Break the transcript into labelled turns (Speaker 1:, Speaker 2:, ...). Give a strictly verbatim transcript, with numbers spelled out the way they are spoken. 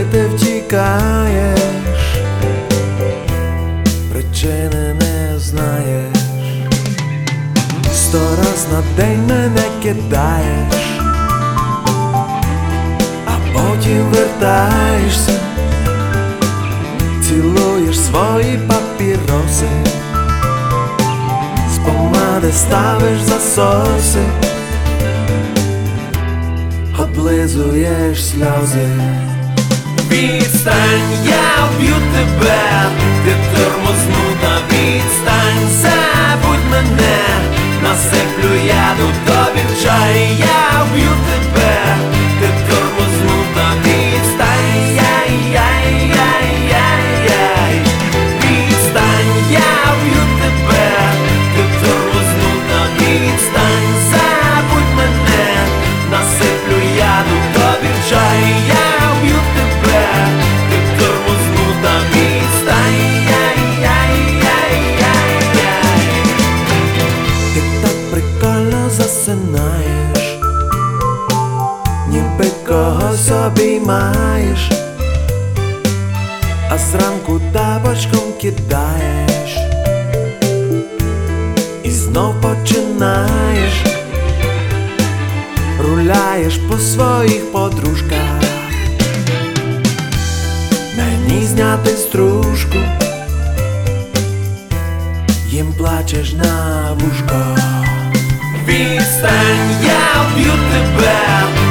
Speaker 1: ти втікаєш, причини не знаєш. Сто раз на день мене кидаєш, а потім вертаєшся, цілуєш свої папіроси, з помади ставиш засоси, облизуєш сльози.
Speaker 2: Відстань, я вб'ю тебе, ти тормознута, відстань, забудь мене, насиплю яду тобі в чай. Я вб'ю тебе, ти тормознута, відстань, яй-яй-яй-яй-яй. Відстань, я вб'ю тебе, ти тормознута, відстань, забудь мене, насиплю яду тобі в чай. Я вб'ю тебе, ти тормознута, відстань, яй-яй-яй-яй-яй.
Speaker 1: Ти так прикольно засинаєш, ніби когось обіймаєш, а зранку тапочком кидаєш і знов починаєш. Руляєш по своїх подружках, мені зняти стружку, їм плачеш на вушко.
Speaker 2: Відстань, я вб'ю тебе,